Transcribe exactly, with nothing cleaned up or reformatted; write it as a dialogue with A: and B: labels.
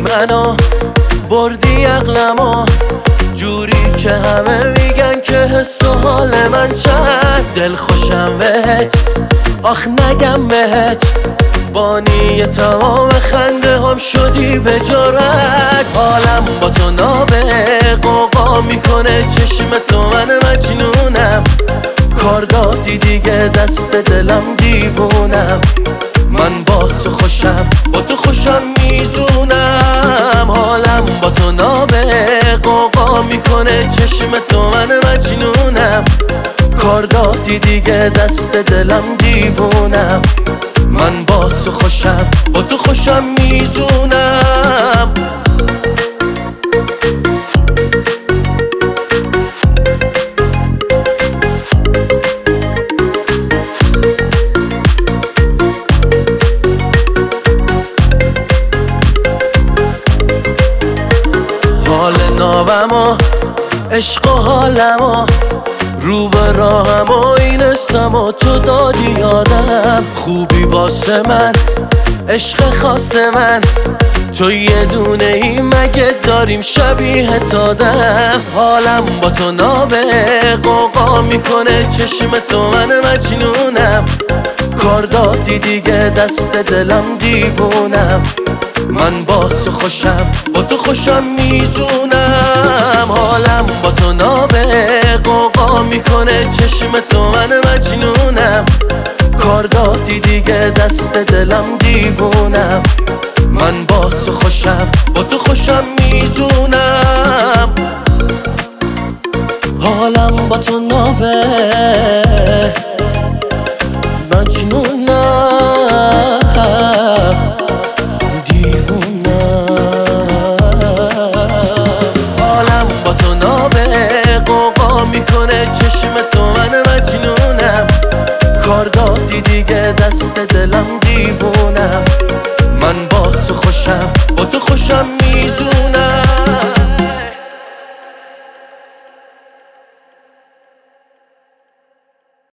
A: منو بردی عقلمو جوری که همه میگن که حس و حال من چند دل خوشم بهت آخ نگم بهت بانی تمام خنده هم شدی به جرأت حالم با تو نابه قوقا میکنه چشم تو من مجنونم کار دادی دیگه دست دلم دیوونم من با تو خوشم با تو خوشم میزونم حالم با تو نابه قوقا میکنه چشم تو من مجنونم کار دادی دیگه دست دلم دیوونم من با تو خوشم با تو خوشم میزونم حال نابم و عشق و حالم و رو به راهم و این اسم و تو دادی یادم خوبی واسه من عشق خاص من تو یه دونه ای مگه داریم شبیه تادم حالم با تو نابه قوقا میکنه چشم تو من مجنونم کار دادی دیگه دست دلم دیوونم من با تو خوشم با تو خوشم میزونم حالم با تو نابه قوقا میکنه چشم تو من مجنونم کار دادی دیگه دست دلم دیوونم من با تو خوشم با تو خوشم میزونم حالم با تو نابه مجنونم میکنه چشم تو من مجنونم کار دادی دیگه دست دلم دیوونم من با تو خوشم با تو خوشم میزونم